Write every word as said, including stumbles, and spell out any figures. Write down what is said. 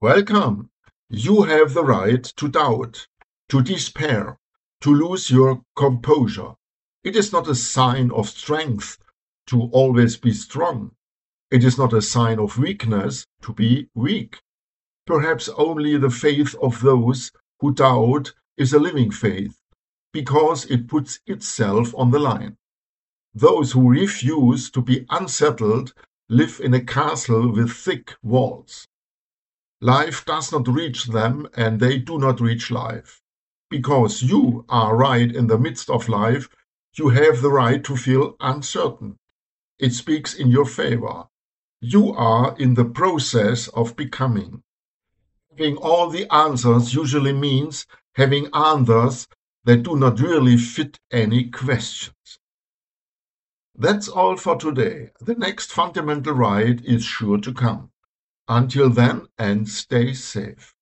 Welcome. You have the right to doubt, to despair, to lose your composure. It is not a sign of strength to always be strong. It is not a sign of weakness to be weak. Perhaps only the faith of those who doubt is a living faith, because it puts itself on the line. Those who refuse to be unsettled live in a castle with thick walls. Life does not reach them, and they do not reach life. Because you are right in the midst of life, you have the right to feel uncertain. It speaks in your favor. You are in the process of becoming. Having all the answers usually means having answers that do not really fit any questions. That's all for today. The next fundamental right is sure to come. Until then, and stay safe.